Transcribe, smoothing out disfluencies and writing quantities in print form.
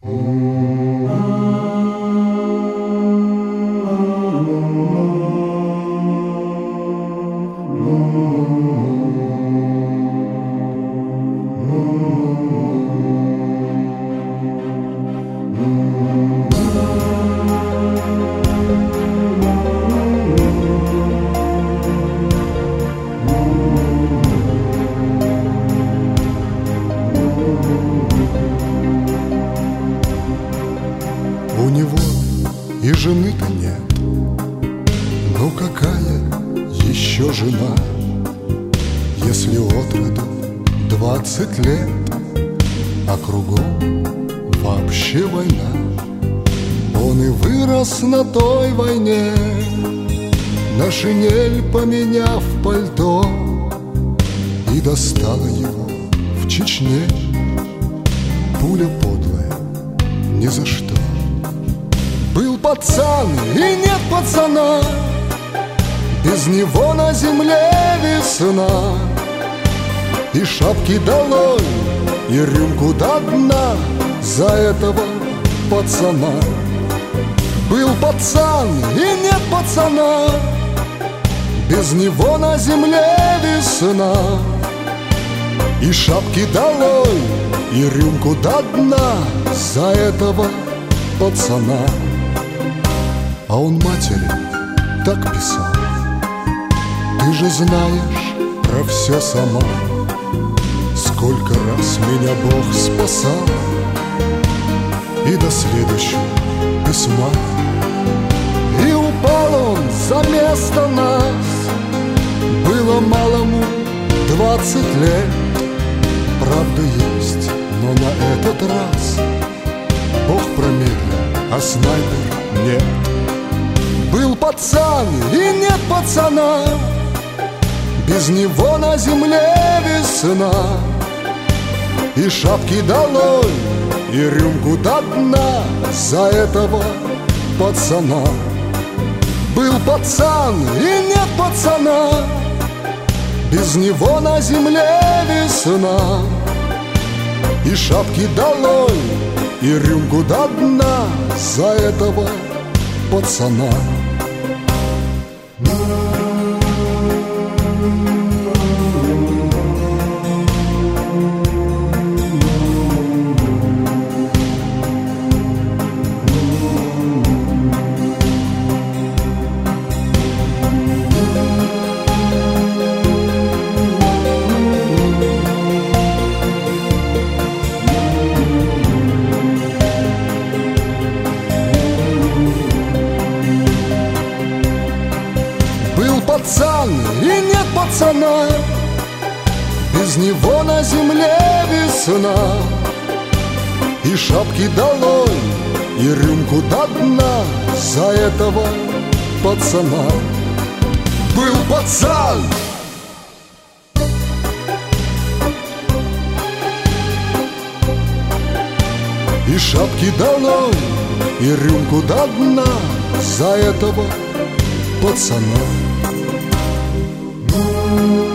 У него и жены-то нет. Ну какая еще жена, если отроду 20 лет, а кругом вообще война? Он и вырос на той войне, на шинель поменяв пальто, и достала его в Чечне пуля подлая ни за что. Был пацан и нет пацана, без него на земле весна. И шапки долой, и рюмку до дна за этого пацана. Был пацан и нет пацана, без него на земле весна. И шапки долой, и рюмку до дна за этого пацана. А он матери так писал: ты же знаешь про все сама, сколько раз меня Бог спасал. И до следующего письма. И упал он за место нас. Было малому 20 лет. Правда есть, но на этот раз Бог промедлил, а снайпер нет. Был пацан и нет пацана, без него на земле весна. И шапки долой, и рюмку до дна за этого пацана. Был пацан и нет пацана, без него на земле весна. И шапки долой, и рюмку до дна за этого пацана. Пацан и нет пацана, без него на земле весна. И шапки долой, и рюмку до дна за этого пацана. Был пацан. И шапки долой, и рюмку до дна за этого пацана.